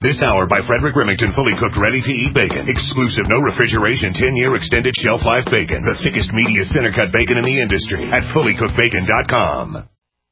This hour by Frederick Remington, fully cooked, ready-to-eat bacon. Exclusive, no refrigeration, 10-year extended shelf life bacon. The thickest, meatiest center-cut bacon in the industry at fullycookedbacon.com.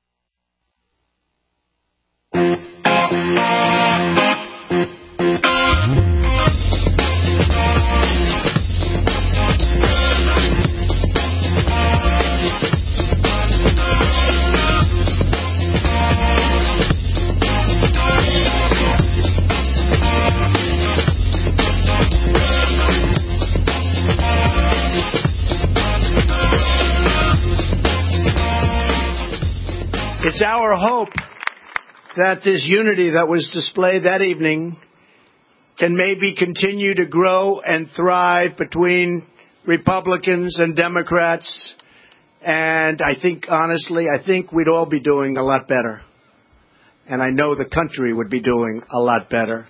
It's our hope that this unity that was displayed that evening can maybe continue to grow and thrive between Republicans and Democrats. And I think, honestly, we'd all be doing a lot better. And I know the country would be doing a lot better.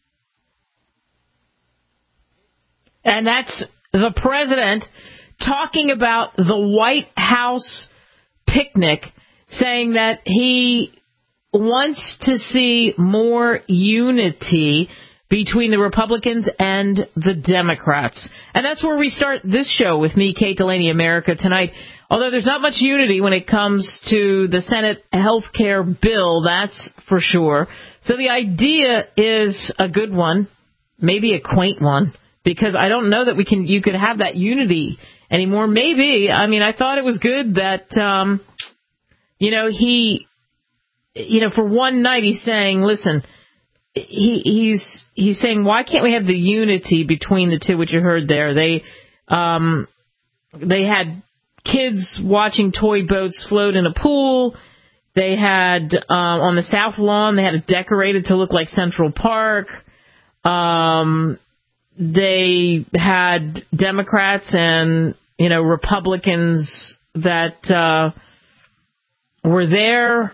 And that's the president talking about the White House picnic, saying that he wants to see more unity between the Republicans and the Democrats. And that's where we start this show with me, Kate Delaney, America Tonight. Although there's not much unity when it comes to the Senate health care bill, that's for sure. So the idea is a good one, maybe a quaint one, because I don't know that you could have that unity anymore. Maybe. I mean, I thought it was good that for one night he's saying, listen, he's saying, why can't we have the unity between the two, which you heard there? They had kids watching toy boats float in a pool. They had, on the South Lawn, they had it decorated to look like Central Park. They had Democrats and, Republicans that, were there.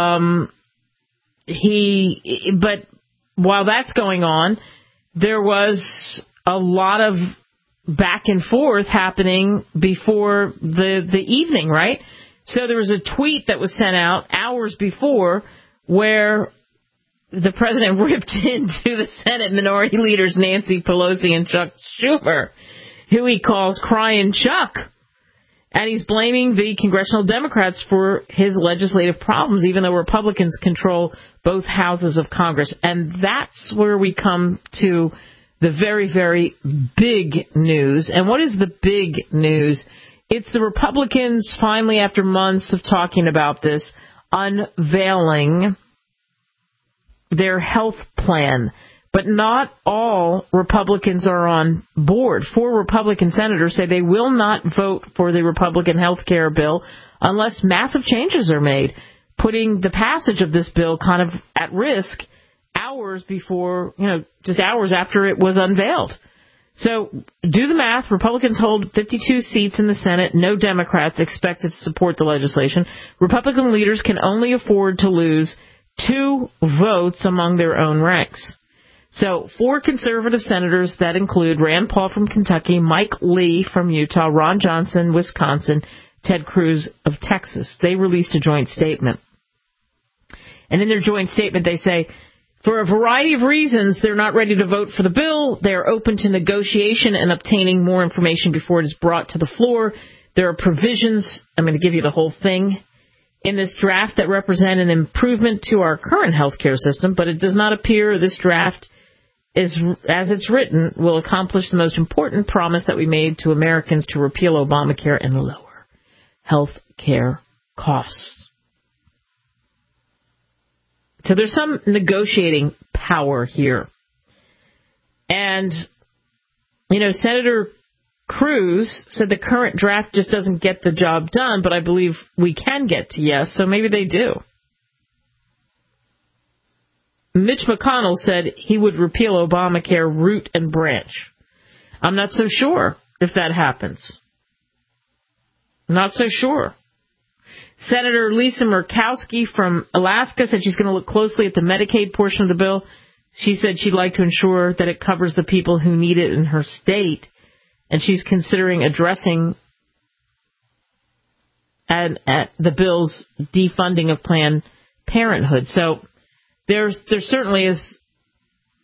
But while that's going on, there was a lot of back and forth happening before the evening, right? So there was a tweet that was sent out hours before where the president ripped into the Senate Minority Leaders Nancy Pelosi and Chuck Schumer, who he calls Crying Chuck. And he's blaming the congressional Democrats for his legislative problems, even though Republicans control both houses of Congress. And that's where we come to the very, very big news. And what is the big news? It's the Republicans finally, after months of talking about this, unveiling their health plan. But not all Republicans are on board. 4 Republican senators say they will not vote for the Republican health care bill unless massive changes are made, putting the passage of this bill kind of at risk hours before, just hours after it was unveiled. So do the math. Republicans hold 52 seats in the Senate. No Democrats expected to support the legislation. Republican leaders can only afford to lose 2 votes among their own ranks. So 4 conservative senators that include Rand Paul from Kentucky, Mike Lee from Utah, Ron Johnson, Wisconsin, Ted Cruz of Texas. They released a joint statement. And in their joint statement, they say, for a variety of reasons, they're not ready to vote for the bill. They're open to negotiation and obtaining more information before it is brought to the floor. There are provisions, I'm going to give you the whole thing, in this draft that represent an improvement to our current healthcare system, but it does not appear this draft as it's written, will accomplish the most important promise that we made to Americans to repeal Obamacare and lower health care costs. So there's some negotiating power here. And, Senator Cruz said the current draft just doesn't get the job done, but I believe we can get to yes, so maybe they do. Mitch McConnell said he would repeal Obamacare root and branch. I'm not so sure if that happens. Not so sure. Senator Lisa Murkowski from Alaska said she's going to look closely at the Medicaid portion of the bill. She said she'd like to ensure that it covers the people who need it in her state, and she's considering addressing at the bill's defunding of Planned Parenthood. So there certainly is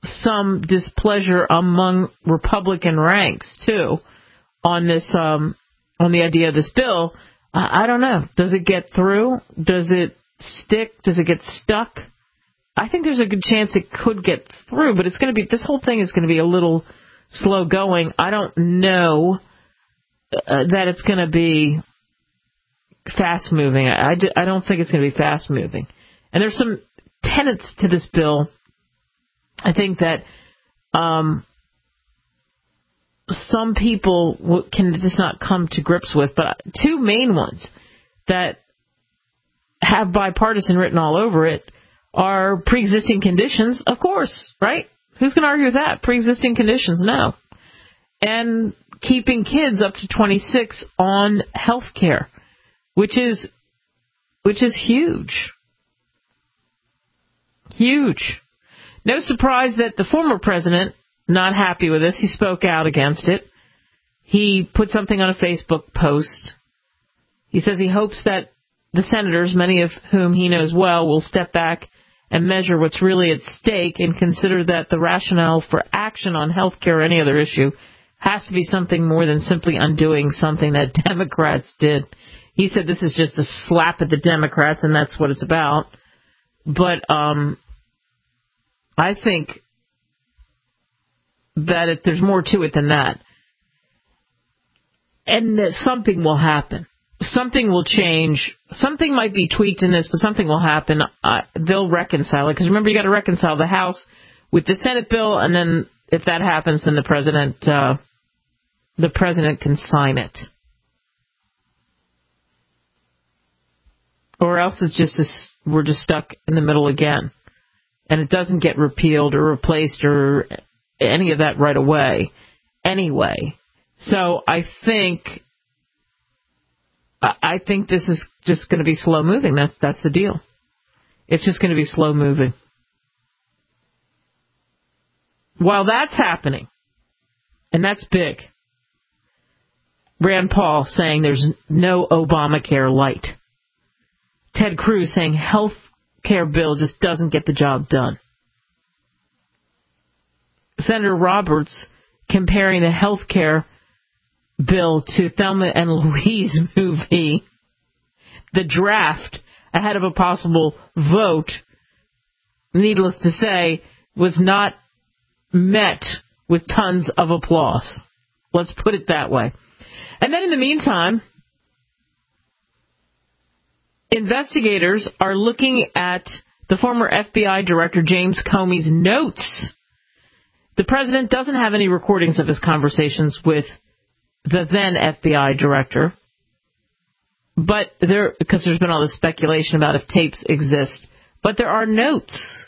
some displeasure among Republican ranks, too, on this, on the idea of this bill. I don't know. Does it get through? Does it stick? Does it get stuck? I think there's a good chance it could get through, but this whole thing is going to be a little slow going. I don't know that it's going to be fast moving. I don't think it's going to be fast moving. And there's some tenets to this bill I think that some people can just not come to grips with, but two main ones that have bipartisan written all over it are pre-existing conditions, of course, right? Who's going to argue with that? Pre-existing conditions, no. And keeping kids up to 26 on health care, which is huge. Huge. No surprise that the former president, not happy with this, he spoke out against it. He put something on a Facebook post. He says he hopes that the senators, many of whom he knows well, will step back and measure what's really at stake and consider that the rationale for action on health care or any other issue has to be something more than simply undoing something that Democrats did. He said this is just a slap at the Democrats, and that's what it's about. But I think that there's more to it than that. And that something will happen. Something will change. Something might be tweaked in this, but something will happen. They'll reconcile it. Because remember, you got to reconcile the House with the Senate bill, and then if that happens, then the president can sign it. Or else it's we're just stuck in the middle again. And it doesn't get repealed or replaced or any of that right away anyway. So I think this is just going to be slow moving. That's the deal. It's just going to be slow moving. While that's happening, and that's big, Rand Paul saying there's no Obamacare light. Ted Cruz saying health care bill just doesn't get the job done. Senator Roberts comparing the health care bill to Thelma and Louise movie, The Draft, ahead of a possible vote, needless to say, was not met with tons of applause. Let's put it that way. And then in the meantime, investigators are looking at the former FBI director James Comey's notes. The president doesn't have any recordings of his conversations with the then FBI director, but because there's been all this speculation about if tapes exist, but there are notes.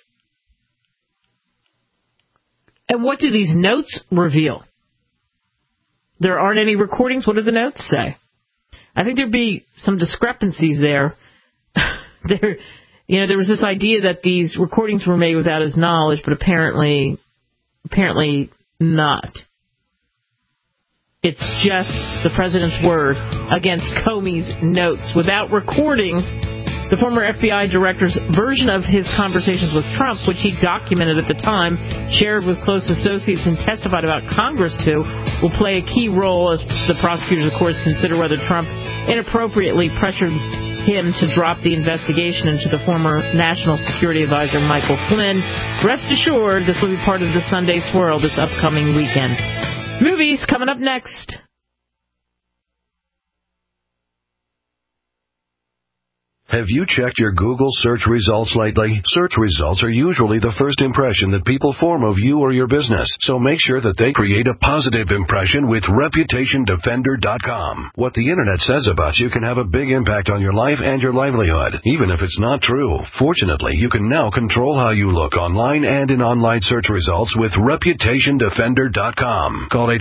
And what do these notes reveal? There aren't any recordings. What do the notes say? I think there'd be some discrepancies there. There was this idea that these recordings were made without his knowledge, but apparently not. It's just the president's word against Comey's notes. Without recordings, the former FBI director's version of his conversations with Trump, which he documented at the time, shared with close associates and testified about Congress to, will play a key role as the prosecutors, of course, consider whether Trump inappropriately pressured him to drop the investigation into the former National Security Advisor Michael Flynn. Rest assured, this will be part of the Sunday Swirl this upcoming weekend. Movies coming up next. Have you checked your Google search results lately? Search results are usually the first impression that people form of you or your business, so make sure that they create a positive impression with ReputationDefender.com. What the Internet says about you can have a big impact on your life and your livelihood, even if it's not true. Fortunately, you can now control how you look online and in online search results with ReputationDefender.com. Call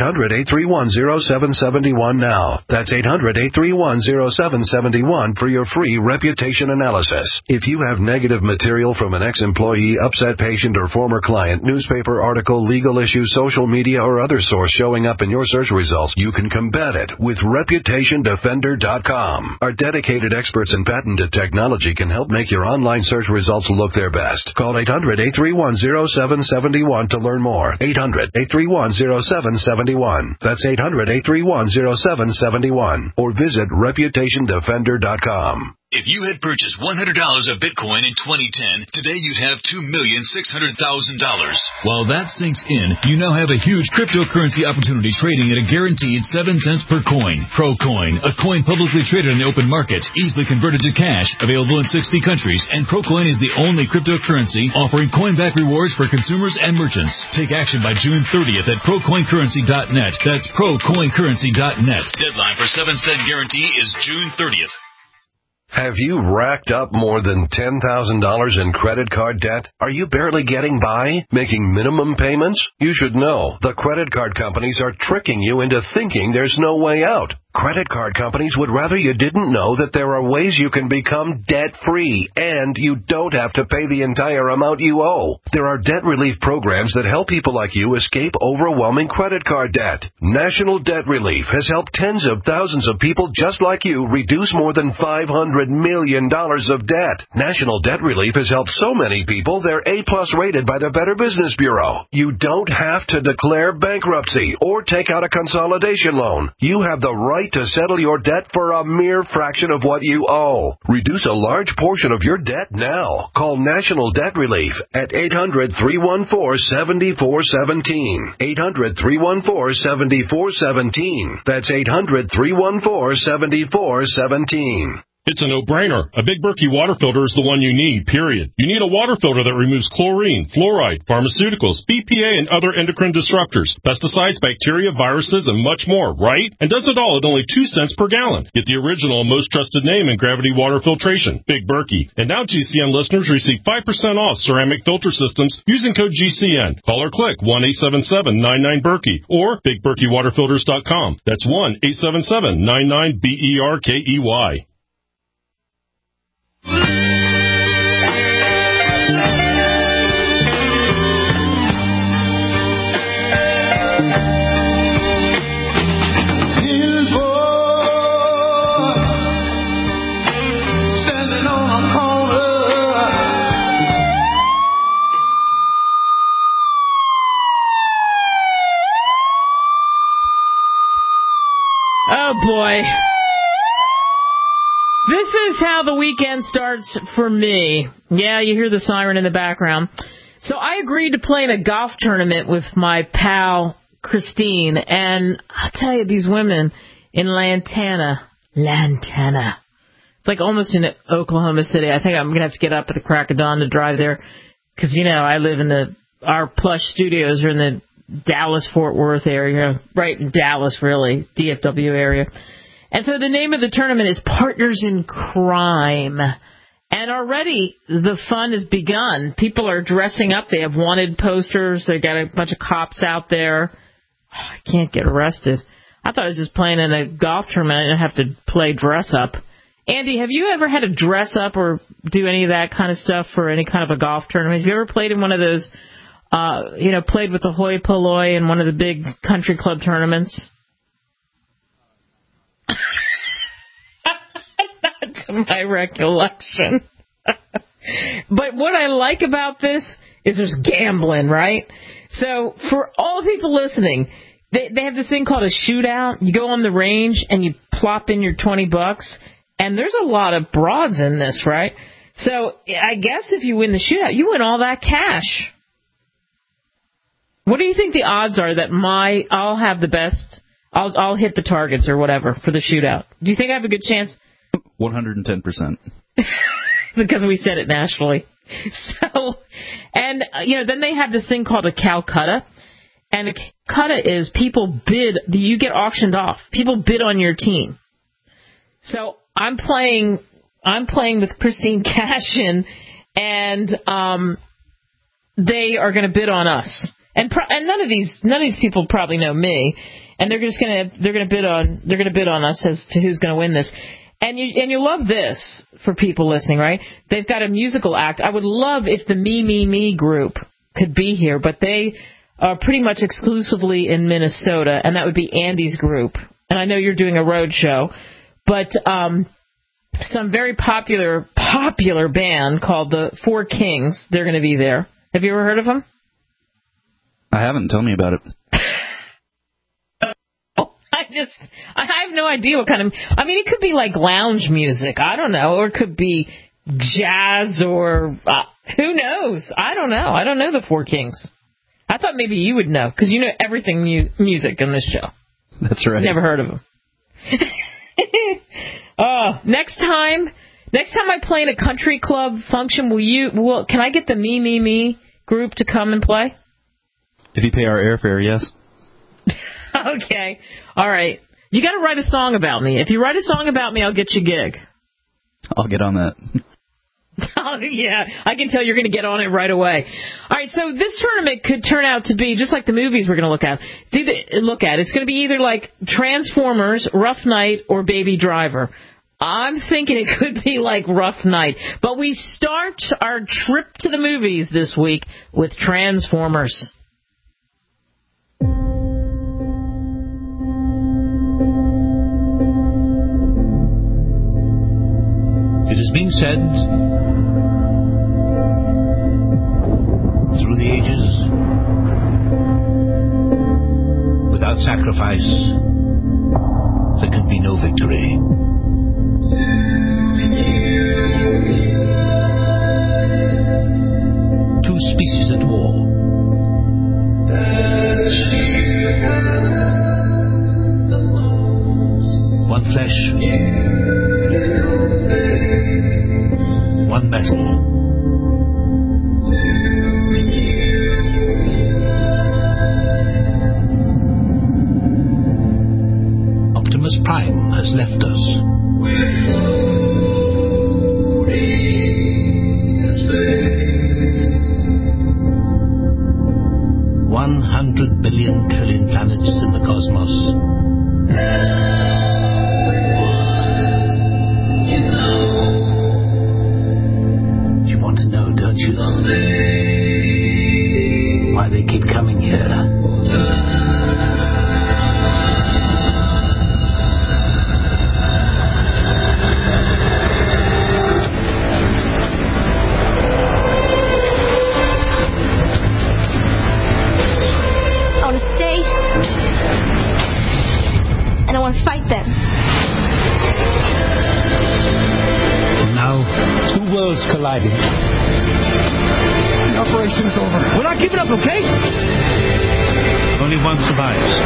800-831-0771 now. That's 800-831-0771 for your free Reputation reputation analysis. If you have negative material from an ex-employee, upset patient, or former client, newspaper article, legal issue, social media, or other source showing up in your search results, you can combat it with ReputationDefender.com. Our dedicated experts in patented technology can help make your online search results look their best. Call 800-831-0771 to learn more. 800-831-0771. That's 800-831-0771. Or visit ReputationDefender.com. If you had purchased $100 of Bitcoin in 2010, today you'd have $2,600,000. While that sinks in, you now have a huge cryptocurrency opportunity trading at a guaranteed 7 cents per coin. Procoin, a coin publicly traded in the open market, easily converted to cash, available in 60 countries, and Procoin is the only cryptocurrency offering coin-back rewards for consumers and merchants. Take action by June 30th at ProCoinCurrency.net. That's ProCoinCurrency.net. Deadline for 7-cent guarantee is June 30th. Have you racked up more than $10,000 in credit card debt? Are you barely getting by, making minimum payments? You should know the credit card companies are tricking you into thinking there's no way out. Credit card companies would rather you didn't know that there are ways you can become debt-free, and you don't have to pay the entire amount you owe. There are debt relief programs that help people like you escape overwhelming credit card debt. National Debt Relief has helped tens of thousands of people just like you reduce more than $500 million of debt. National Debt Relief has helped so many people they're A-plus rated by the Better Business Bureau. You don't have to declare bankruptcy or take out a consolidation loan. You have the right to settle your debt for a mere fraction of what you owe. Reduce a large portion of your debt now. Call National Debt Relief at 800-314-7417. 800-314-7417. That's 800-314-7417. It's a no-brainer. A Big Berkey water filter is the one you need, period. You need a water filter that removes chlorine, fluoride, pharmaceuticals, BPA, and other endocrine disruptors, pesticides, bacteria, viruses, and much more, right? And does it all at only 2 cents per gallon. Get the original and most trusted name in gravity water filtration, Big Berkey. And now GCN listeners receive 5% off ceramic filter systems using code GCN. Call or click 1-877-99-BERKEY or BigBerkeyWaterFilters.com. That's 1-877-99-BERKEY. Oh, boy. This is how the weekend starts for me. Yeah, you hear the siren in the background. So I agreed to play in a golf tournament with my pal, Christine. And I'll tell you, these women in Lantana. It's like almost in Oklahoma City. I think I'm going to have to get up at the crack of dawn to drive there. Because, you know, I live in our plush studios are in the Dallas-Fort Worth area. Right in Dallas, really. DFW area. And so the name of the tournament is Partners in Crime. And already the fun has begun. People are dressing up. They have wanted posters. They got a bunch of cops out there. I can't get arrested. I thought I was just playing in a golf tournament. I didn't have to play dress up. Andy, have you ever had to dress up or do any of that kind of stuff for any kind of a golf tournament? Have you ever played in one of those, played with the hoi polloi in one of the big country club tournaments? Not to my recollection. But what I like about this is there's gambling, right? So for all the people listening, they have this thing called a shootout. You go on the range and you plop in your $20, and there's a lot of broads in this, right? So I guess if you win the shootout, you win all that cash. What do you think the odds are that I'll have the best? I'll hit the targets or whatever for the shootout. Do you think I have a good chance? 110%. Because we said it nationally. So, and, then they have this thing called a Calcutta. And a Calcutta is people bid, you get auctioned off. People bid on your team. So I'm playing with Christine Cashin, and they are going to bid on us. And none of these people probably know me. And they're going to bid on us as to who's going to win this. And you love this for people listening, right? They've got a musical act. I would love if the Me group could be here, but they are pretty much exclusively in Minnesota, and that would be Andy's group. And I know you're doing a road show, but some very popular band called the Four Kings, they're going to be there. Have you ever heard of them? I haven't. Tell me about it. I have no idea what kind of... I mean, it could be like lounge music. I don't know. Or it could be jazz or... who knows? I don't know. I don't know the Four Kings. I thought maybe you would know, because you know everything music in this show. That's right. Never heard of them. Next time I play in a country club function, can I get the Me group to come and play? If you pay our airfare, yes. Okay. All right. You got to write a song about me. If you write a song about me, I'll get you a gig. I'll get on that. Oh, yeah. I can tell you're going to get on it right away. All right. So this tournament could turn out to be just like the movies we're going to look at. It's going to be either like Transformers, Rough Night, or Baby Driver. I'm thinking it could be like Rough Night. But we start our trip to the movies this week with Transformers. It has been said through the ages, without sacrifice, there can be no victory. Two species at war. One flesh, one metal. Optimus Prime has left us. 100 billion trillion planets in the cosmos. You want to know, don't you? Why they keep coming here. Fight them. And now, two worlds colliding. The operation's over. We're not giving up, okay? Only one survives.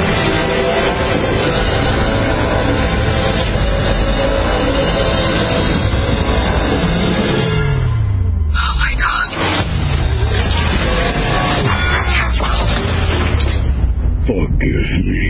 Oh my God. Forgive me.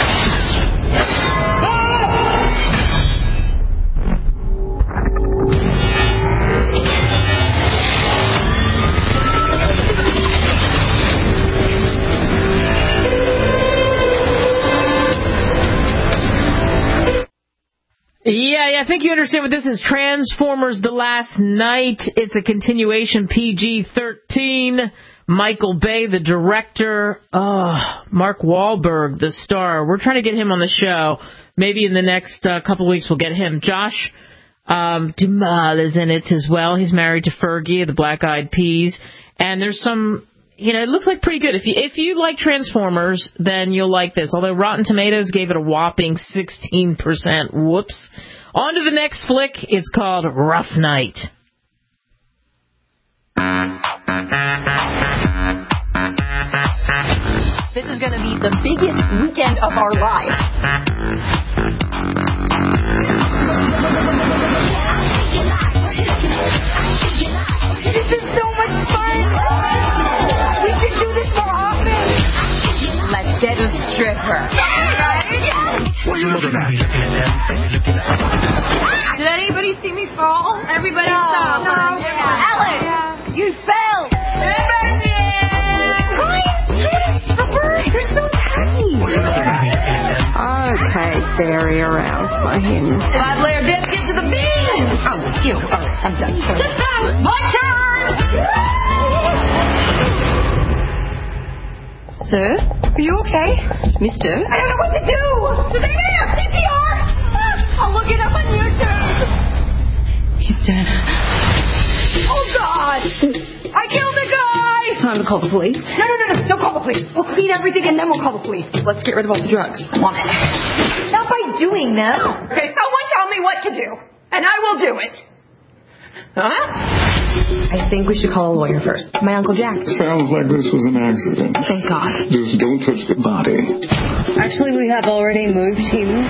Yeah, I think you understand what this is. Transformers The Last Night. It's a continuation, PG-13. Michael Bay, the director. Mark Wahlberg, the star. We're trying to get him on the show. Maybe in the next couple of weeks we'll get him. Josh Duhamel is in it as well. He's married to Fergie of the Black Eyed Peas. And there's some... it looks like pretty good. If you like Transformers, then you'll like this. Although Rotten Tomatoes gave it a whopping 16%. Whoops. On to the next flick. It's called Rough Night. This is going to be the biggest weekend of our lives. This is so much fun. We should do this more often. Let's get a stripper. What are you looking at? Did anybody see me fall? Everybody stop. No. Ellen, you fell. Guys, you're so tiny. Okay, berry around my hand. 5-layer dip, get to the beans! Oh, ew. All right, I'm done. My turn! Sir? Are you okay? Mister? I don't know what to do! Do they have CPR? I'll look it up on YouTube. He's dead. Oh, God! I killed a guy! Time to call the police. No. Don't call the police. We'll clean everything and then we'll call the police. Let's get rid of all the drugs. Not by doing this. Okay, someone tell me what to do, and I will do it. Huh? I think we should call a lawyer first. My Uncle Jack. Sounds like this was an accident. Thank God. Just don't touch the body. Actually, we have already moved him.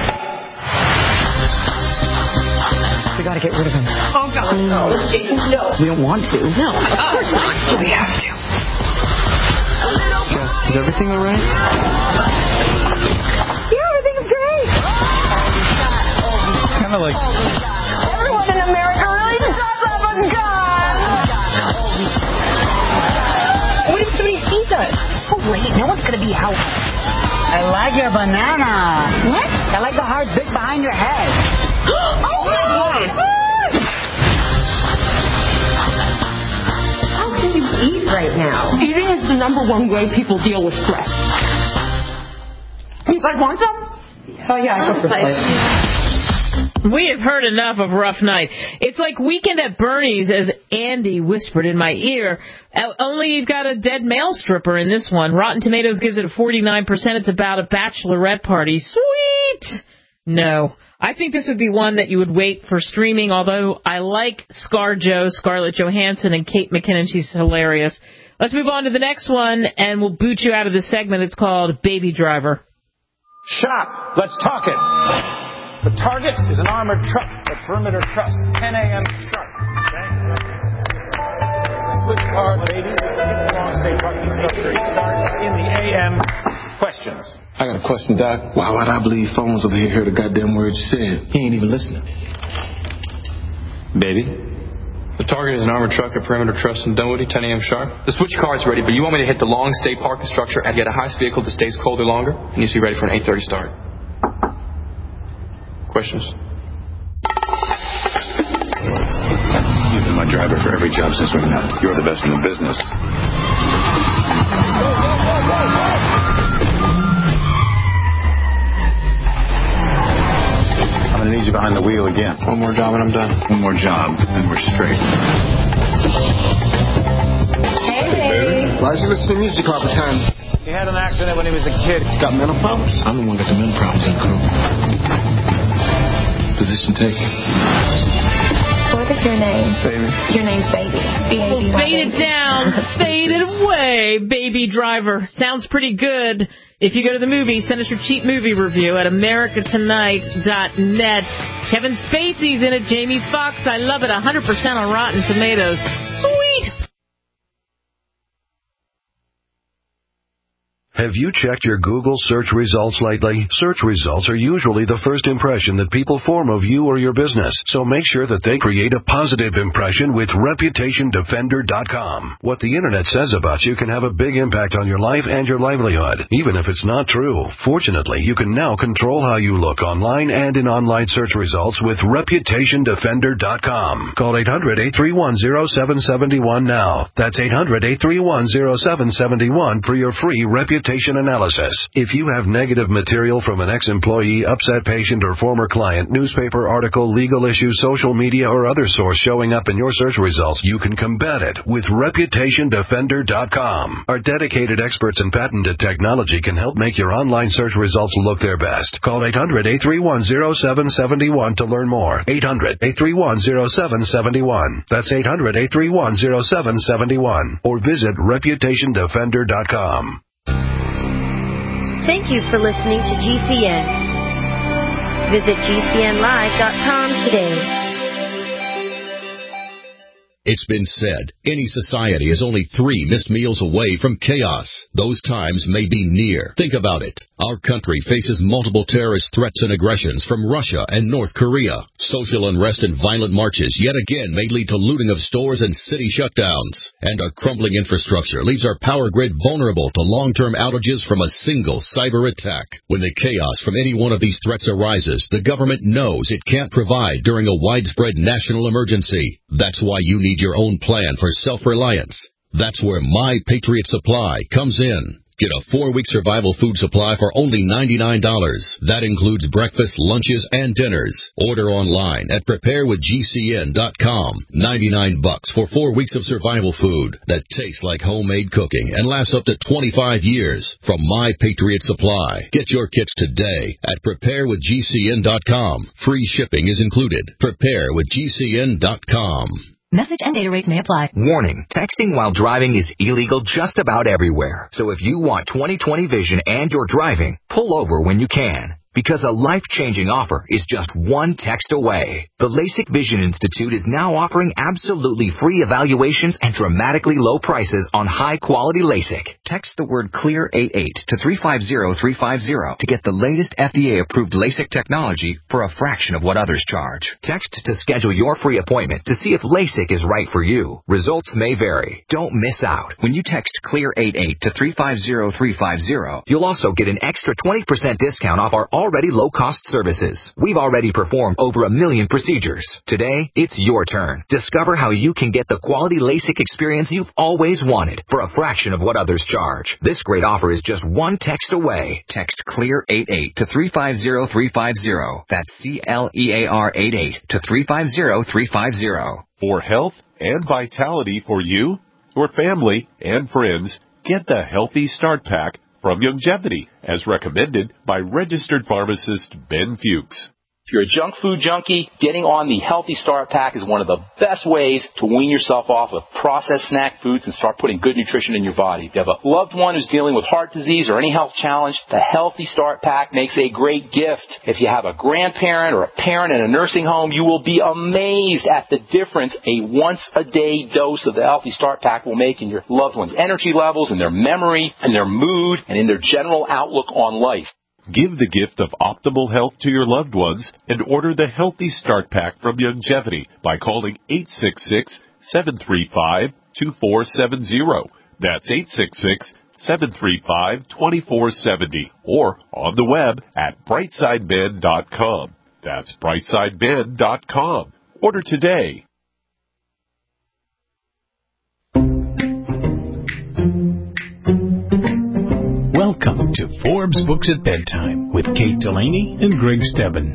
We gotta get rid of him. Oh, God, no. No. We don't want to. No, of course not. We have to. Jess, is everything all right? Yeah, everything's great. Kind of like... Everyone in America really does have a gun. What if somebody sees us? It's so late. No one's going to be out. I like your banana. What? I like the hard bit behind your head. Oh, my God. How can you eat right now? Eating is the #1 way people deal with stress. You guys want some? Oh, yeah, I go for a We have heard enough of Rough Night. It's like Weekend at Bernie's, as Andy whispered in my ear. Only you've got a dead male stripper in this one. Rotten Tomatoes gives it a 49%. It's about a bachelorette party. Sweet! No. I think this would be one that you would wait for streaming, although I like ScarJo, Scarlett Johansson, and Kate McKinnon. She's hilarious. Let's move on to the next one, and we'll boot you out of this segment. It's called Baby Driver. Shop. Let's talk it. The target is an armored truck at Perimeter Trust. 10 a.m. sharp. Okay? Switch car, baby. Long stay parking structure. Start in the a.m. Questions. I got a question, Doc. Why would I believe phones over here hear the goddamn words you said? He ain't even listening. Baby, the target is an armored truck at Perimeter Trust in Dunwoody, 10 a.m. sharp. The switch car is ready, but you want me to hit the long stay parking structure and get a heist vehicle that stays colder longer? It needs to be ready for an 8:30 start. Questions? You've been my driver for every job since we met. You're the best in the business. I'm going to need you behind the wheel again. One more job and I'm done. One more job and we're straight. Hey, baby. Why is he listening to music all the time? He had an accident when he was a kid. He's got mental problems? I'm the one got the mental problems in the crew. Position taken. What is your name? Baby. Your name's Baby. B-A-B-Y. Fade it down. Fade it away, Baby Driver. Sounds pretty good. If you go to the movie, send us your cheap movie review at americatonight.net. Kevin Spacey's in it. Jamie Foxx. I love it. 100% on Rotten Tomatoes. Sweet. Have you checked your Google search results lately? Search results are usually the first impression that people form of you or your business, so make sure that they create a positive impression with ReputationDefender.com. What the Internet says about you can have a big impact on your life and your livelihood, even if it's not true. Fortunately, you can now control how you look online and in online search results with ReputationDefender.com. Call 800-831-0771 now. That's 800-831-0771 for your free reputation analysis. If you have negative material from an ex-employee, upset patient, or former client, newspaper article, legal issue, social media, or other source showing up in your search results, you can combat it with ReputationDefender.com. Our dedicated experts in patented technology can help make your online search results look their best. Call 800-831-0771 to learn more. 800-831-0771. That's 800-831-0771. Or visit ReputationDefender.com. Thank you for listening to GCN. Visit GCNlive.com today. It's been said, any society is only 3 missed meals away from chaos. Those times may be near. Think about it. Our country faces multiple terrorist threats and aggressions from Russia and North Korea. Social unrest and violent marches yet again may lead to looting of stores and city shutdowns. And our crumbling infrastructure leaves our power grid vulnerable to long-term outages from a single cyber attack. When the chaos from any one of these threats arises, the government knows it can't provide during a widespread national emergency. That's why you need your own plan for self-reliance. That's where My Patriot Supply comes in. Get a 4-week survival food supply for only $99. That includes breakfast, lunches, and dinners. Order online at preparewithgcn.com. $99 for 4 weeks of survival food that tastes like homemade cooking and lasts up to 25 years. From My Patriot Supply. Get your kits today at preparewithgcn.com. Free shipping is included. Preparewithgcn.com. Message and data rates may apply. Warning, texting while driving is illegal just about everywhere. So if you want 20/20 vision and you're driving, pull over when you can. Because a life-changing offer is just one text away. The LASIK Vision Institute is now offering absolutely free evaluations and dramatically low prices on high-quality LASIK. Text the word CLEAR88 to 350350 to get the latest FDA-approved LASIK technology for a fraction of what others charge. Text to schedule your free appointment to see if LASIK is right for you. Results may vary. Don't miss out. When you text CLEAR88 to 350350, you'll also get an extra 20% discount off our already low-cost services. We've already performed over 1 million procedures. Today, it's your turn. Discover how you can get the quality LASIK experience you've always wanted for a fraction of what others charge. This great offer is just one text away. Text CLEAR88 to 350350. That's CLEAR88 to 350350. For health and vitality for you, your family, and friends, get the Healthy Start Pack from Youngevity, as recommended by registered pharmacist Ben Fuchs. If you're a junk food junkie, getting on the Healthy Start Pack is one of the best ways to wean yourself off of processed snack foods and start putting good nutrition in your body. If you have a loved one who's dealing with heart disease or any health challenge, the Healthy Start Pack makes a great gift. If you have a grandparent or a parent in a nursing home, you will be amazed at the difference a once-a-day dose of the Healthy Start Pack will make in your loved one's energy levels, in their memory, in their mood, and in their general outlook on life. Give the gift of optimal health to your loved ones and order the Healthy Start Pack from Youngevity by calling 866-735-2470. That's 866-735-2470. Or on the web at brightsideben.com. That's brightsideben.com. Order today. Welcome to Forbes Books at Bedtime with Kate Delaney and Greg Stebbin.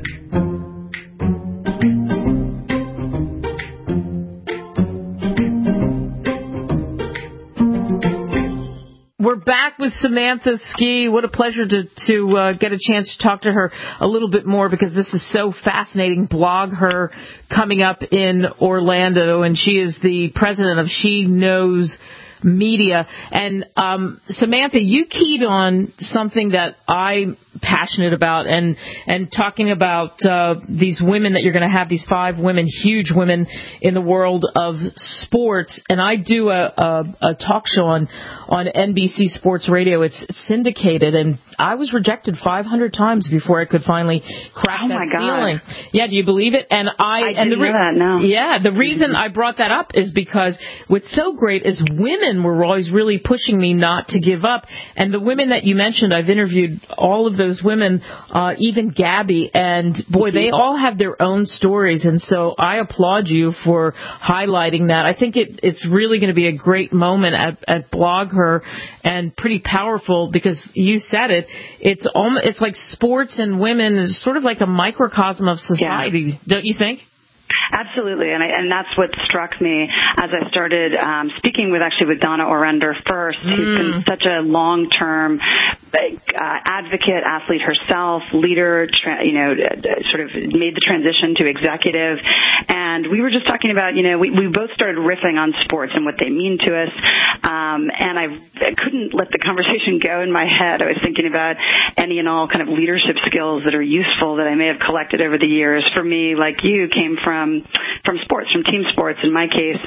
We're back with Samantha Ski. What a pleasure to get a chance to talk to her a little bit more because this is so fascinating. Blog Her coming up in Orlando, and she is the president of She Knows Media. And Samantha, you keyed on something that I'm passionate about, and talking about these women that you're going to have, these 5 women, huge women in the world of sports. And I do a talk show on NBC Sports Radio. It's syndicated, and I was rejected 500 times before I could finally crack that ceiling. Yeah, do you believe it? And the reason I brought that up is because what's so great is women were always really pushing me not to give up. And the women that you mentioned, I've interviewed all of those women, even Gabby, and boy, they all have their own stories. And so I applaud you for highlighting that. I think it's really going to be a great moment at Blog Her, and pretty powerful because you said it. It's like sports and women is sort of like a microcosm of society, don't you think? Absolutely, and that's what struck me as I started speaking with Donna Orender first, who's been such a long-term advocate, athlete herself, leader, sort of made the transition to executive. And we were just talking about, we both started riffing on sports and what they mean to us. And I couldn't let the conversation go in my head. I was thinking about any and all kind of leadership skills that are useful that I may have collected over the years. For me, like you, came from sports, from team sports in my case,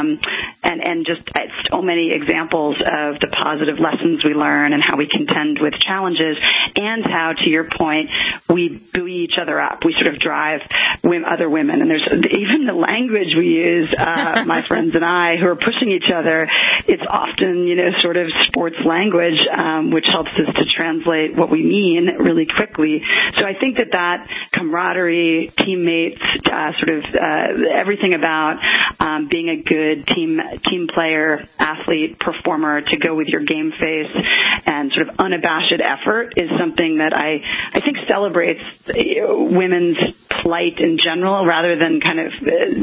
and just so many examples of the positive lessons we learn and how we contend with challenges, and how, to your point, we buoy each other up. We sort of drive other women, and there's even the language we use, my friends and I, who are pushing each other. It's often, sort of sports language, which helps us to translate what we mean really quickly. So I think that camaraderie, teammates, everything about being a good team player, athlete, performer, to go with your game face and sort of unabashed effort is something that I think celebrates women's plight in general, rather than kind of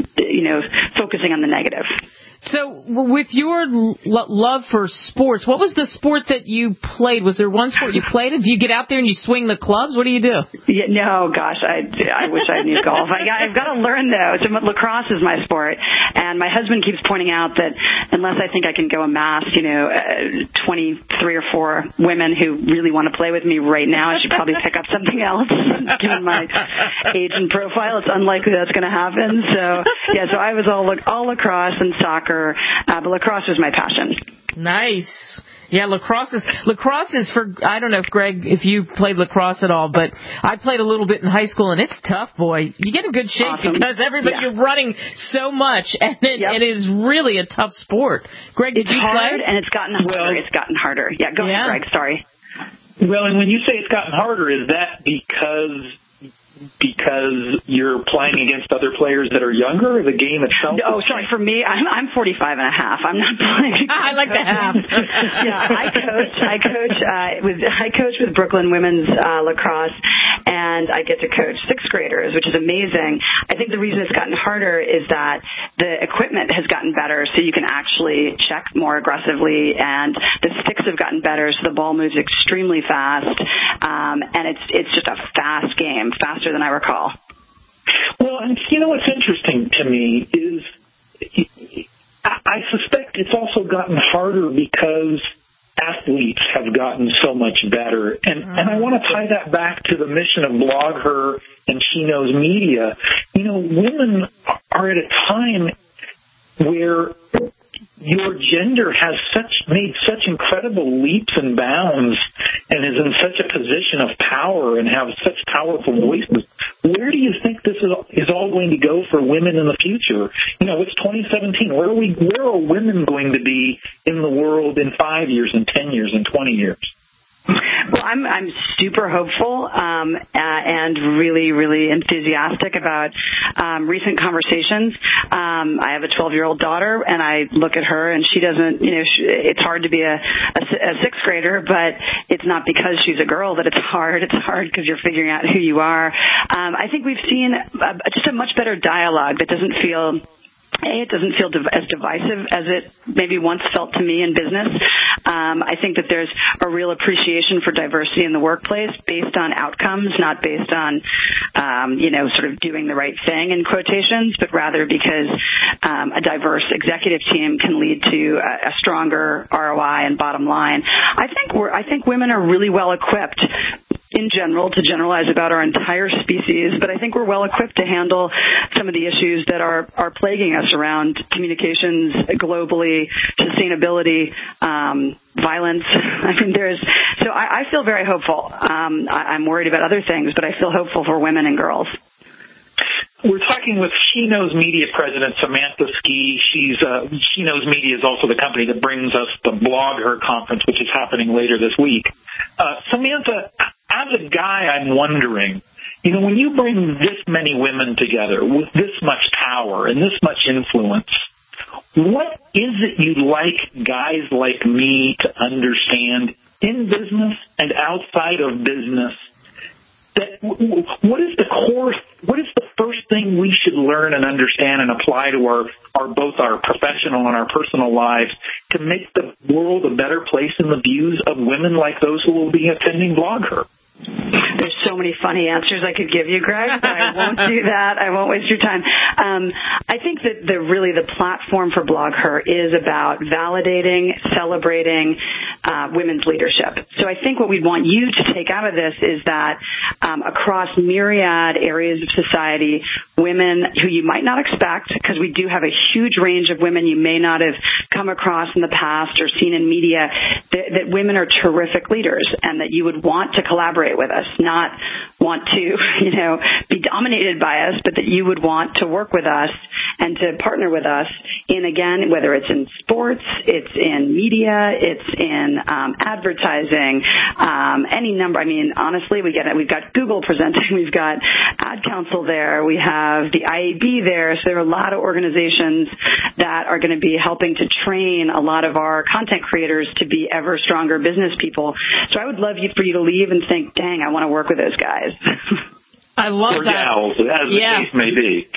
focusing on the negative. So with your love for sports, what was the sport that you played? Was there one sport you played? Do you get out there and you swing the clubs? What do you do? Yeah, no, gosh, I wish I knew golf. I've got to learn, though. So lacrosse is my sport, and my husband keeps pointing out that unless I think I can go amass, 23 or 4 women who really want to play with me right now, I should probably pick up something else. Given my age and profile, it's unlikely that's going to happen. So I was all lacrosse and soccer. But lacrosse was my passion. Nice. Yeah, lacrosse is for, I don't know if Greg, if you played lacrosse at all, but I played a little bit in high school, and it's tough, boy. You get in good shape because you're running so much, and it is really a tough sport. Greg, did you play? And it's gotten harder. It's gotten harder. Yeah, go ahead, Greg. Sorry. Well, and when you say it's gotten harder, is that because you're playing against other players that are younger, or the game itself? Oh, sorry. For me, I'm 45 and a half. I'm not playing. I like the half. Yeah, I coach with Brooklyn women's lacrosse, and I get to coach 6th graders, which is amazing. I think the reason it's gotten harder is that the equipment has gotten better, so you can actually check more aggressively, and the sticks have gotten better, so the ball moves extremely fast, and it's just a fast game, faster than I recall. Well, and what's interesting to me is I suspect it's also gotten harder because athletes have gotten so much better. And I want to tie that back to the mission of Blog Her and She Knows Media. Women are at a time where your gender has made such incredible leaps and bounds and is in such a position of power and have such powerful voices. Where do you think this is all going to go for women in the future? It's 2017. Where are women going to be in the world in 5 years, in 10 years, in 20 years? Well, I'm super hopeful and really, really enthusiastic about recent conversations. I have a 12-year-old daughter, and I look at her, and she doesn't, it's hard to be a 6th grader, but it's not because she's a girl that it's hard. It's hard because you're figuring out who you are. I think we've seen just a much better dialogue that doesn't feel as divisive as it maybe once felt to me in business. I think that there's a real appreciation for diversity in the workplace based on outcomes, not based on, sort of doing the right thing in quotations, but rather because a diverse executive team can lead to a stronger ROI and bottom line. I think women are really well equipped in general to generalize about our entire species, but I think we're well equipped to handle some of the issues that are plaguing us around communications globally, sustainability, violence. I feel very hopeful. I'm worried about other things, but I feel hopeful for women and girls. We're talking with She Knows Media President Samantha Ski. She Knows Media is also the company that brings us the Blog Her conference, which is happening later this week. Samantha, as a guy, I'm wondering, when you bring this many women together with this much power and this much influence, what is it you'd like guys like me to understand in business and outside of business? What is the first thing we should learn and understand and apply to both our professional and our personal lives to make the world a better place in the views of women like those who will be attending Blog Her? There's so many funny answers I could give you, Greg, but I won't do that. I won't waste your time. I think that the platform for Blog Her is about validating, celebrating women's leadership. So I think what we'd want you to take out of this is that across myriad areas of society, women who you might not expect, because we do have a huge range of women you may not have come across in the past or seen in media, that women are terrific leaders and that you would want to collaborate with us, not want to, be dominated by us, but that you would want to work with us and to partner with us in, again, whether it's in sports, it's in media, it's in advertising, any number. I mean, honestly, we've got Google presenting, we've got Ad Council there, we have the IAB there, so there are a lot of organizations that are going to be helping to train a lot of our content creators to be ever stronger business people. So I would love for you to leave and think, dang, I want to work with those guys. I love or that. Gals, as the case may be.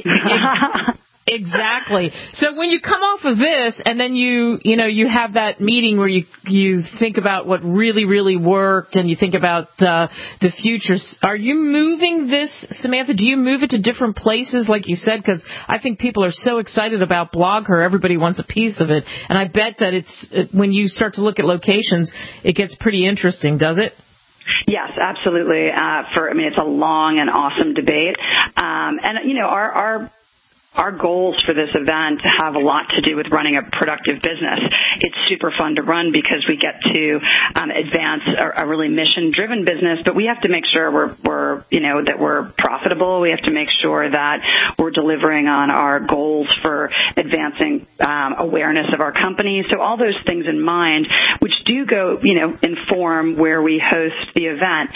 Exactly. So when you come off of this and then you have that meeting where you think about what really, really worked and you think about the future, are you moving this, Samantha? Do you move it to different places like you said? Because I think people are so excited about Blog Her. Everybody wants a piece of it. And I bet that when you start to look at locations, it gets pretty interesting, does it? Yes, absolutely. It's a long and awesome debate. Our goals for this event have a lot to do with running a productive business. It's super fun to run because we get to advance a really mission-driven business, but we have to make sure that we're profitable. We have to make sure that we're delivering on our goals for advancing awareness of our company. So all those things in mind, which do go, inform where we host the event.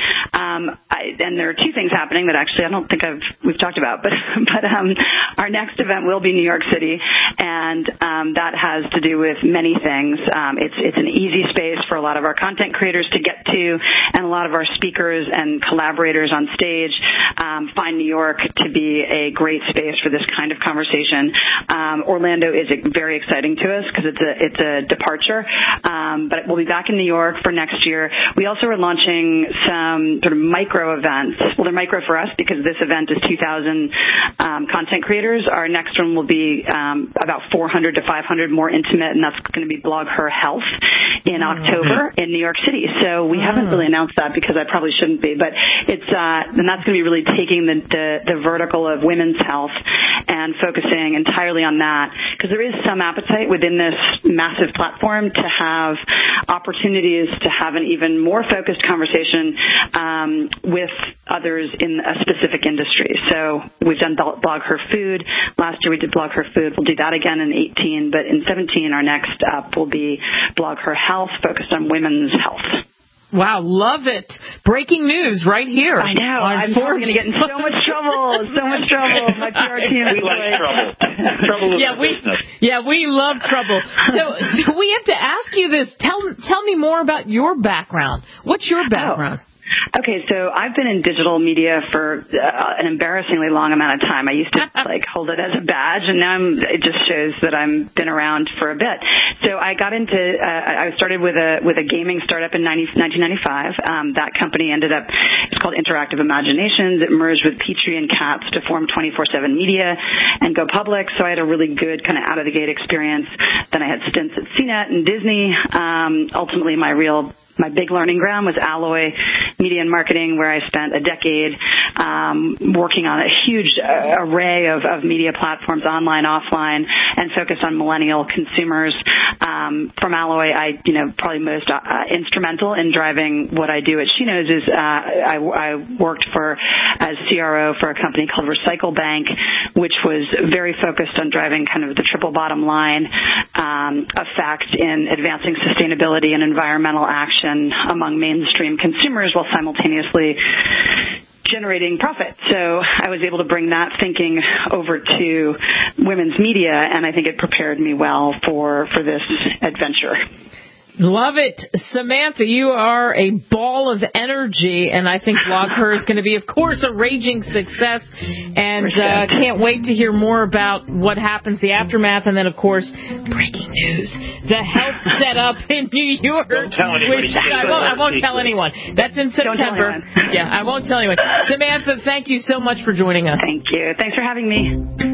And there are two things happening that actually I don't think we've talked about, but our next event will be New York City, and that has to do with many things. It's an easy space for a lot of our content creators to get to, and a lot of our speakers and collaborators on stage find New York to be a great space for this kind of conversation. Orlando is very exciting to us because it's a departure, but we'll be back in New York for next year. We also are launching some sort of micro events. Well, they're micro for us because this event is 2,000 content creators. Our next one will be about 400 to 500 more intimate, and that's going to be Blog Her Health in October in New York City. So we haven't really announced that because I probably shouldn't be, but and that's going to be really taking the vertical of women's health and focusing entirely on that, because there is some appetite within this massive platform to have opportunities to have an even more focused conversation with others in a specific industry. So we've done Blog Her Food. Last year we did Blog Her Food. We'll do that again in 2018, but in 2017 our next up will be Blog Her Health, focused on women's health. Wow, love it. Breaking news right here. I know. I'm probably going to get in so much trouble. My PR team. We like trouble. Trouble is business. Yeah, we love trouble. So we have to ask you this. Tell me more about your background. What's your background? Okay, so I've been in digital media for an embarrassingly long amount of time. I used to hold it as a badge, and now it just shows that I've been around for a bit. So I got into I started with a gaming startup in 1995. That company ended up, it's called Interactive Imaginations. It merged with Petrie and Katz to form 24/7 Media and go public. So I had a really good kind of out of the gate experience. Then I had stints at CNET and Disney. Ultimately, my big learning ground was Alloy Media and Marketing, where I spent a decade working on a huge array of media platforms, online, offline, and focused on millennial consumers. From Alloy, probably most instrumental in driving what I do at She Knows is I worked as CRO for a company called Recycle Bank, which was very focused on driving kind of the triple bottom line effect in advancing sustainability and environmental action among mainstream consumers while simultaneously generating profit. So I was able to bring that thinking over to women's media, and I think it prepared me well for this adventure. Love it. Samantha, you are a ball of energy, and I think Blog Her is going to be, of course, a raging success, and can't wait to hear more about what happens, the aftermath, and then, of course, breaking news, the health setup in New York. Don't tell anybody. I won't tell anyone. That's in September. Yeah, I won't tell anyone. Samantha, thank you so much for joining us. Thank you. Thanks for having me.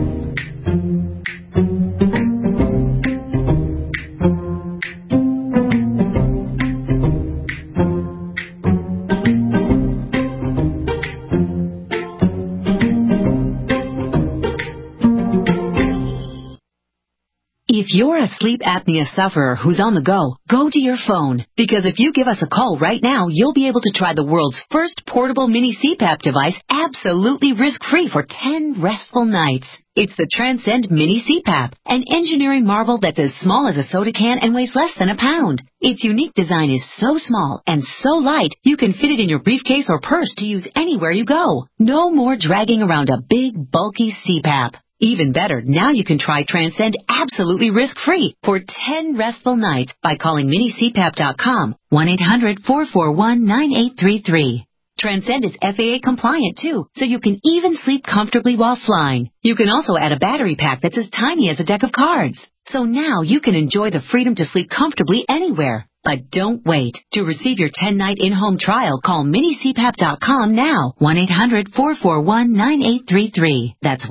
If you're a sleep apnea sufferer who's on the go, go to your phone. Because if you give us a call right now, you'll be able to try the world's first portable mini CPAP device absolutely risk-free for 10 restful nights. It's the Transcend Mini CPAP, an engineering marvel that's as small as a soda can and weighs less than a pound. Its unique design is so small and so light, you can fit it in your briefcase or purse to use anywhere you go. No more dragging around a big, bulky CPAP. Even better, now you can try Transcend absolutely risk-free for 10 restful nights by calling minicpap.com, 1-800-441-9833. Transcend is FAA compliant too, so you can even sleep comfortably while flying. You can also add a battery pack that's as tiny as a deck of cards. So now you can enjoy the freedom to sleep comfortably anywhere. But don't wait. To receive your 10-night in-home trial, call minicpap.com now. 1-800-441-9833. That's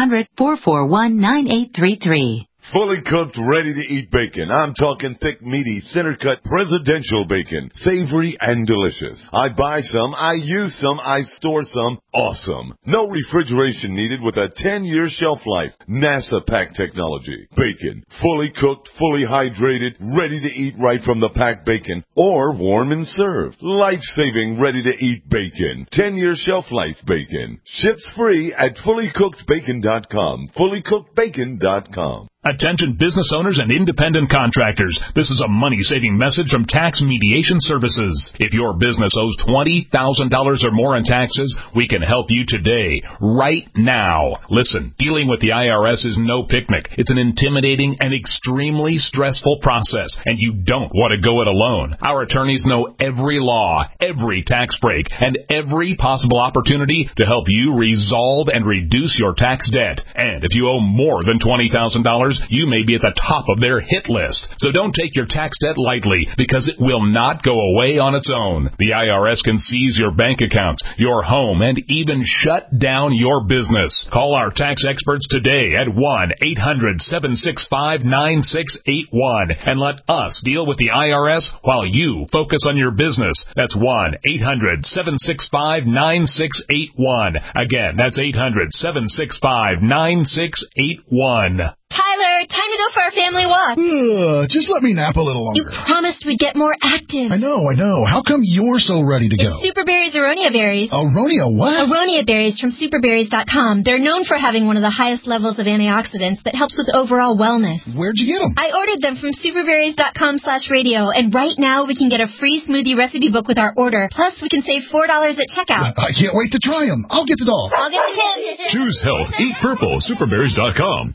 1-800-441-9833. Fully cooked, ready-to-eat bacon. I'm talking thick, meaty, center-cut presidential bacon. Savory and delicious. I buy some, I use some, I store some. Awesome. No refrigeration needed with a 10-year shelf life. NASA pack technology. Bacon. Fully cooked, fully hydrated, ready to eat right from the packed bacon. Or warm and served. Life-saving, ready-to-eat bacon. 10-year shelf life bacon. Ships free at fullycookedbacon.com. Fullycookedbacon.com. Attention business owners and independent contractors. This is a money-saving message from Tax Mediation Services. If your business owes $20,000 or more in taxes, we can help you today, right now. Listen, dealing with the IRS is no picnic. It's an intimidating and extremely stressful process, and you don't want to go it alone. Our attorneys know every law, every tax break, and every possible opportunity to help you resolve and reduce your tax debt. And if you owe more than $20,000, you may be at the top of their hit list. So don't take your tax debt lightly, because it will not go away on its own. The IRS can seize your bank accounts, your home, and even shut down your business. Call our tax experts today at 1-800-765-9681 and let us deal with the IRS while you focus on your business. That's 1-800-765-9681. Again, that's 800-765-9681. Tyler, time to go for our family walk. Just let me nap a little longer. You promised we'd get more active. I know. How come you're so ready to go? It's Superberry's Aronia berries. Aronia what? Aronia berries from superberries.com. They're known for having one of the highest levels of antioxidants that helps with overall wellness. Where'd you get them? I ordered them from superberries.com/radio, and right now we can get a free smoothie recipe book with our order. Plus, we can save $4 at checkout. I can't wait to try them. I'll get the dog. I'll get the kids. Choose health. Eat purple. Superberries.com.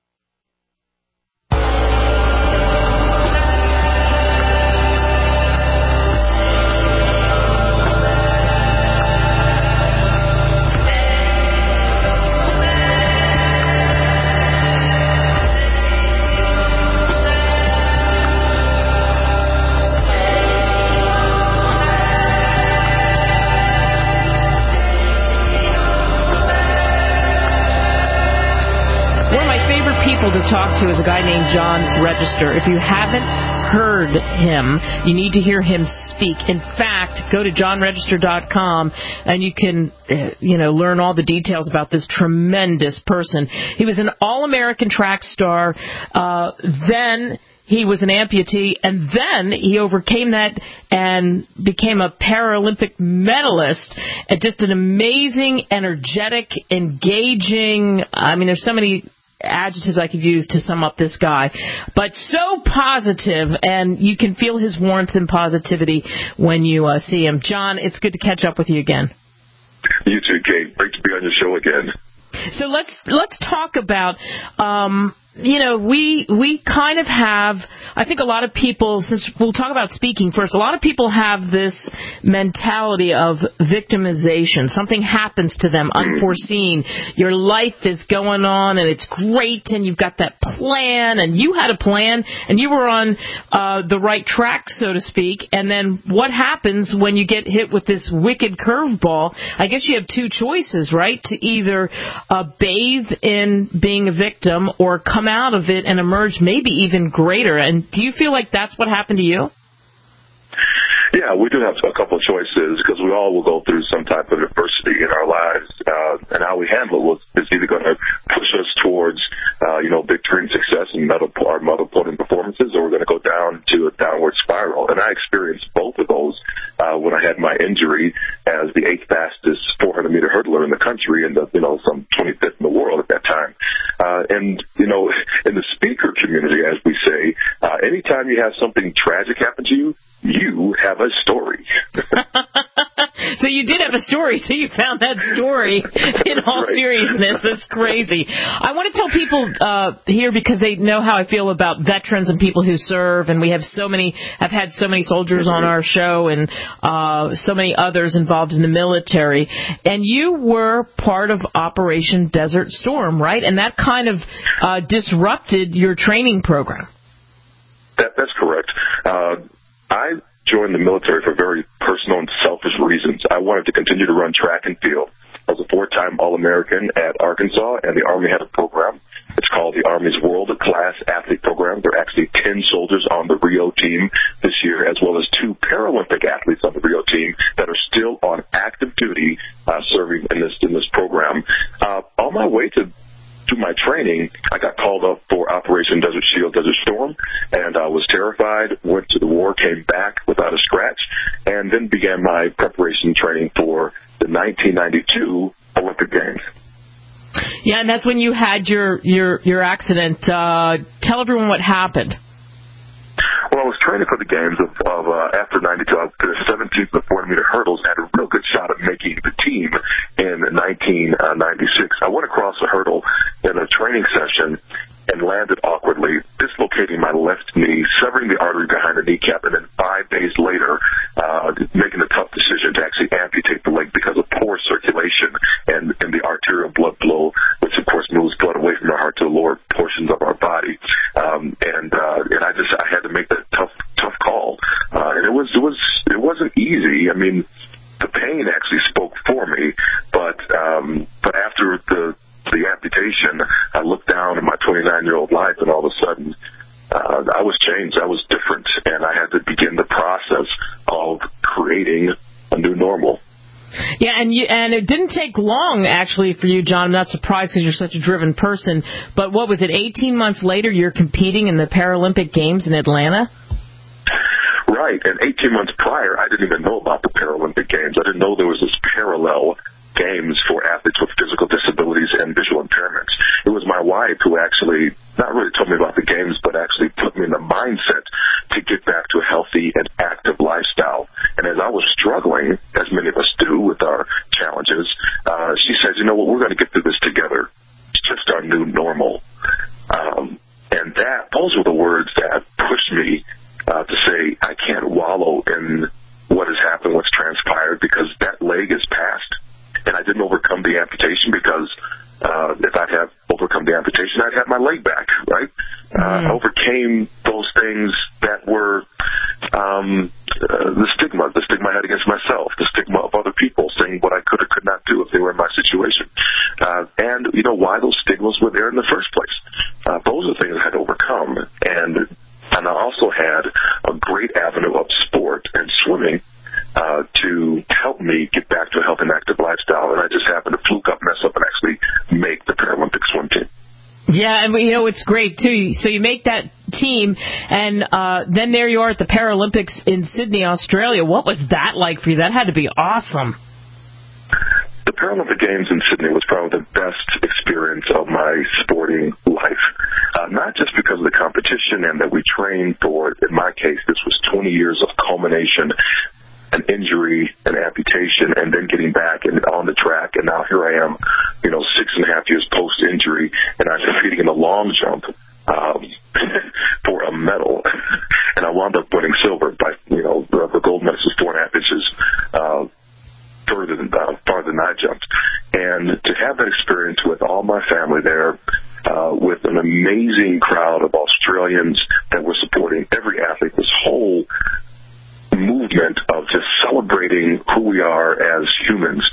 To talk to is a guy named John Register. If you haven't heard him, you need to hear him speak. In fact, go to johnregister.com and you can, learn all the details about this tremendous person. He was an all-American track star. Then he was an amputee, and then he overcame that and became a Paralympic medalist. And just an amazing, energetic, engaging, there's so many adjectives I could use to sum up this guy, but so positive, and you can feel his warmth and positivity when you see him. John, it's good to catch up with you again. You too, Kate. Great to be on your show again. So let's talk about we kind of have, I think a lot of people, since we'll talk about speaking first, a lot of people have this mentality of victimization. Something happens to them, unforeseen. Your life is going on, and it's great, and you've got that plan, and you had a plan, and you were on the right track, so to speak, and then what happens when you get hit with this wicked curveball? I guess you have two choices, right? To either bathe in being a victim or come out of it and emerge maybe even greater. And do you feel like that's what happened to you? Yeah, we do have a couple of choices because we all will go through some type of adversity in our lives, and how we handle it is either going to push us towards, victory and success and our medal-podium performances, or we're going to go down to a downward spiral. And I experienced both of those when I had my injury as the 8th fastest 400-meter hurdler in the country and some 25th in the world at that time. And in the speaker community, as we say, anytime you have something tragic happen to you, you have a story. So you did have a story, so you found that story in all seriousness. That's crazy. I want to tell people here, because they know how I feel about veterans and people who serve, and we have I've had so many soldiers on our show and so many others involved in the military. And you were part of Operation Desert Storm, right? And that kind of disrupted your training program. That's correct. I joined the military for very personal and selfish reasons. I wanted to continue to run track and field. I was a 4-time All-American at Arkansas, and the Army had a program. It's called the Army's World Class Athlete Program. There are actually 10 soldiers on the Rio team this year, as well as 2 Paralympic athletes on the Rio team that are still on active duty serving in this program. On my way to my training, I got called up for Operation Desert Shield, Desert Storm, and I was terrified, went to the war, came back without a scratch, and then began my preparation training for the 1992 Olympic Games. Yeah, and that's when you had your accident. Tell everyone what happened. Well, I was training for the games of after 92. I finished 17th in the 400-meter hurdles, had a real good shot at making the team in 1996. I went across the hurdle in a training session and landed awkwardly, dislocating my left knee, severing the artery behind the kneecap, and then 5 days later, making a tough decision to actually amputate the leg because of poor circulation and the arterial blood flow, which of course moves blood away from the heart to the lower portions of our body. And I had to make that tough call, and it wasn't easy. I mean, the pain actually spoke for me, but after the amputation, I looked down at my 29-year-old life, and all of a sudden, I was changed. I was different, and I had to begin the process of creating a new normal. Yeah, and it didn't take long, actually, for you, John. I'm not surprised because you're such a driven person. But what was it, 18 months later, you're competing in the Paralympic Games in Atlanta? Right, and 18 months prior, I didn't even know about the Paralympic Games. I didn't know there was this parallel games for athletes with physical disabilities and visual impairments. It was my wife who actually not really told me about the games, but actually put me in the mindset to get back to a healthy and active lifestyle. And as I was struggling, as many of us do with our challenges, she said, you know what, we're going to get through this together. It's just our new normal. And those were the words that pushed me to say, I can't wallow in what has happened, what's transpired, because that leg is past. And I didn't overcome the amputation because if I'd have overcome the amputation, I'd have my leg back, right? I overcame those things that were the stigma I had against myself, the stigma of other people saying what I could or could not do if they were in my situation. And you know why those stigmas were there in the first place. Those are things I had to overcome. And I also had a great avenue of sport and swimming to help me get back to a healthy and active lifestyle. And I just happened to fluke up, mess up, and actually make the Paralympic swim team. Yeah, and it's great, too. So you make that team, and then there you are at the Paralympics in Sydney, Australia. What was that like for you? That had to be awesome. The Paralympic Games in Sydney was probably the best experience of my sporting life. Not just because of the competition and that we trained for, in my case, this was 20 years of culmination, an injury, an amputation, and then getting back and on the track. And now here I am, 6.5 years post-injury, and I'm competing in the long jump. I jumped. And to have that experience with all my family there, with an amazing crowd of Australians that were supporting every athlete, this whole movement of just celebrating who we are as humans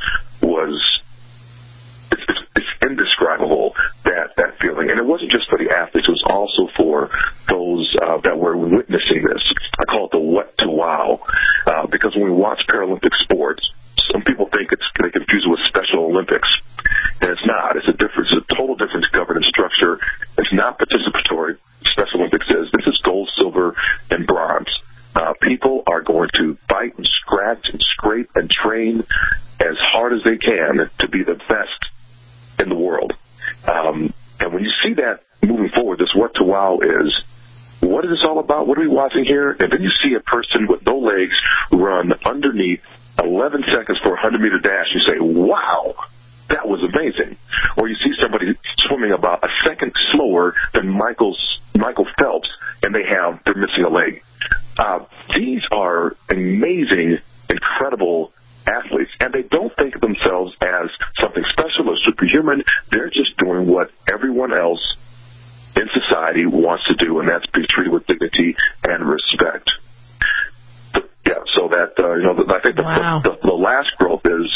it's indescribable, that feeling. And it wasn't just for the athletes, it was also for those that were witnessing this. I call it the what to wow, because when we watch Paralympic sports, some people think they confuse it with Special Olympics, and it's not. It's a total different governance structure. It's not participatory. Special Olympics is. This is gold, silver, and bronze. People are going to fight and scratch and scrape and train as hard as they can to be the best in the world. And when you see that moving forward, this what to wow is, what is this all about? What are we watching here? And then you see a person with no legs run underneath 11 seconds for a 100-meter dash. You say, wow, that was amazing. Or you see somebody swimming about a second slower than Michael Phelps, and they're missing a leg. These are amazing, incredible athletes, and they don't think of themselves as something special or superhuman. They're just doing what everyone else in society wants to do, and that's be treated with dignity and respect. Yeah, so that, I think the last growth is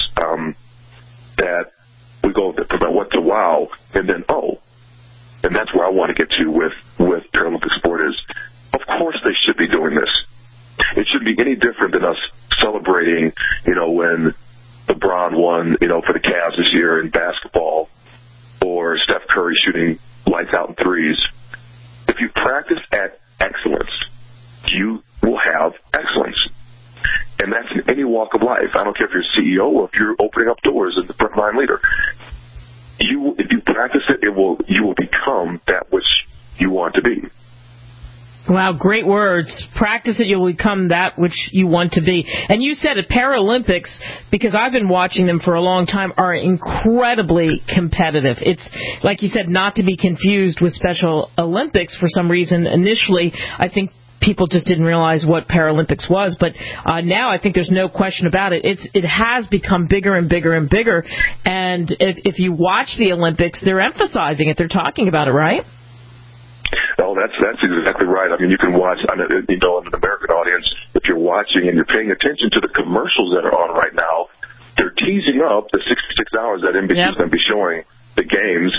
that we go from what to wow, and then and that's where I want to get to with Paralympic sport is, of course they should be doing this. It shouldn't be any different than us celebrating, when LeBron won, for the Cavs this year in basketball, or Steph Curry shooting lights out in threes. If you practice at excellence, you will have excellence. And that's in any walk of life. I don't care if you're a CEO or if you're opening up doors as the frontline leader. If you practice it, you will become that which you want to be. Wow, great words. Practice it, you'll become that which you want to be. And you said at Paralympics, because I've been watching them for a long time, are incredibly competitive. It's, like you said, not to be confused with Special Olympics for some reason. Initially, I think people just didn't realize what Paralympics was, but now I think there's no question about it. It has become bigger and bigger and bigger, and if you watch the Olympics, they're emphasizing it. They're talking about it, right? Oh, that's exactly right. I mean, you can watch, in an American audience, if you're watching and you're paying attention to the commercials that are on right now, they're teasing up the 66 hours that NBC is going to be showing the games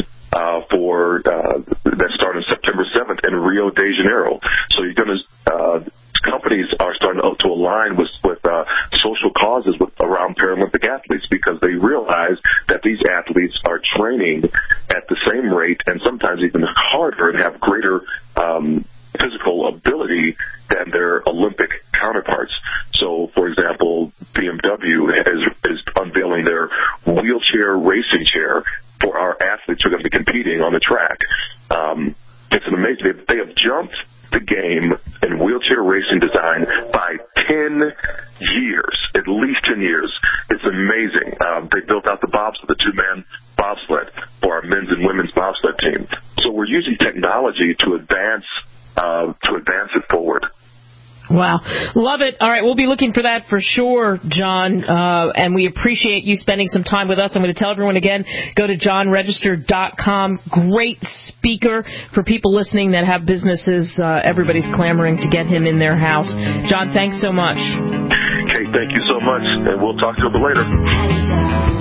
that start on September 7th in Rio de Janeiro. So you're going to companies are starting to align with social causes around Paralympic athletes, because they realize that these athletes are training at the same rate and sometimes even harder and have greater physical ability than their Olympic counterparts. So, for example, BMW is unveiling their wheelchair racing chair for our athletes who are going to be competing on the track. It's an amazing. They have jumped the game in wheelchair racing design by 10 years, at least 10 years. It's amazing. They built out the two-man bobsled for our men's and women's bobsled team. So we're using technology to advance it forward. Wow. Love it. All right, we'll be looking for that for sure, John, and we appreciate you spending some time with us. I'm going to tell everyone again, go to johnregister.com. Great speaker for people listening that have businesses. Everybody's clamoring to get him in their house. John, thanks so much. Kate, thank you so much, and we'll talk to you a bit later.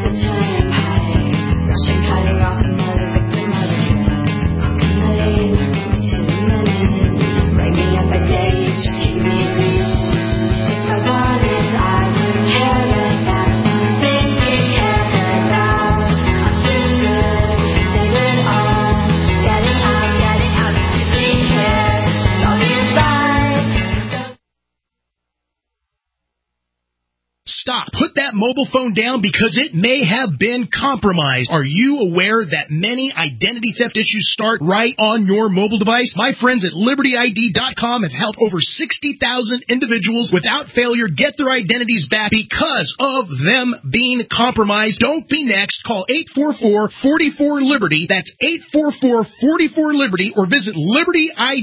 Stop. Put that mobile phone down because it may have been compromised. Are you aware that many identity theft issues start right on your mobile device? My friends at LibertyID.com have helped over 60,000 individuals without failure get their identities back because of them being compromised. Don't be next. Call 844-44-LIBERTY. That's 844-44-LIBERTY, or visit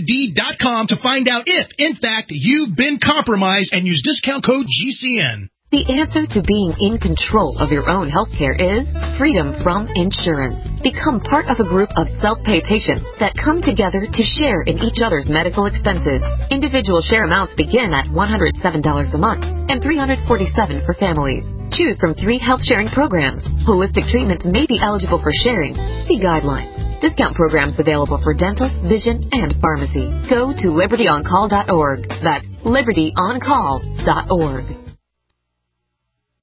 LibertyID.com to find out if, in fact, you've been compromised, and use discount code GCN. The answer to being in control of your own healthcare is freedom from insurance. Become part of a group of self-pay patients that come together to share in each other's medical expenses. Individual share amounts begin at $107 a month and $347 for families. Choose from 3 health sharing programs. Holistic treatments may be eligible for sharing. See guidelines. Discount programs available for dental, vision, and pharmacy. Go to libertyoncall.org. That's libertyoncall.org.